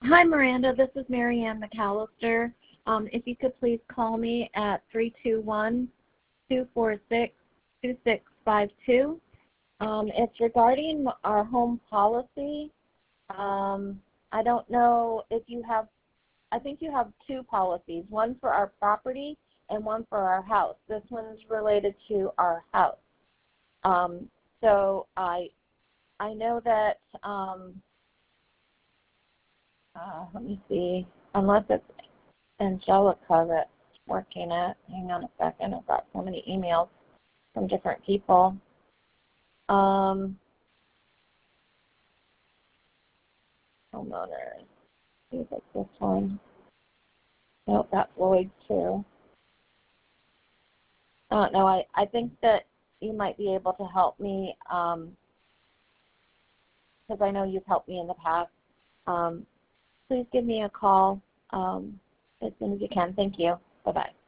Hi, Miranda. This is Marianne McAllister. If you could please call me at 321-246-2652. It's regarding our home policy. I don't know if you have, I think you have two policies, one for our property and one for our house. This one's related to our house. So I know that, let me see, unless it's Angelica that's working it. Hang on a second. I've got so many emails from different people. Homeowners. See if it's this one. Nope, that's Lloyd too. No, I think that you might be able to help me because I know you've helped me in the past. Please give me a call as soon as you can. Thank you. Bye-bye.